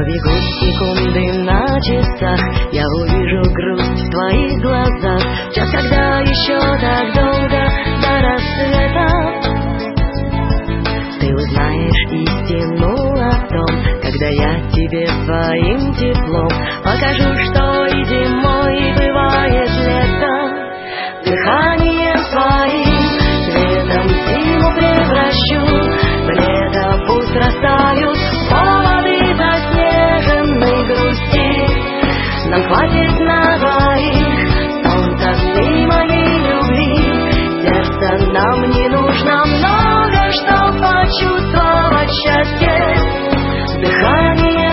Пробегут секунды на часах, я увижу грусть в твоих глазах. Час, когда еще так долго до рассвета. Ты узнаешь истину о том, когда я тебе своим теплом покажу, что и зимой и бывает летом. Дыханием своим цветом зиму превращу в лето, пусть растают поводы заснеженной грусти. Нам хватит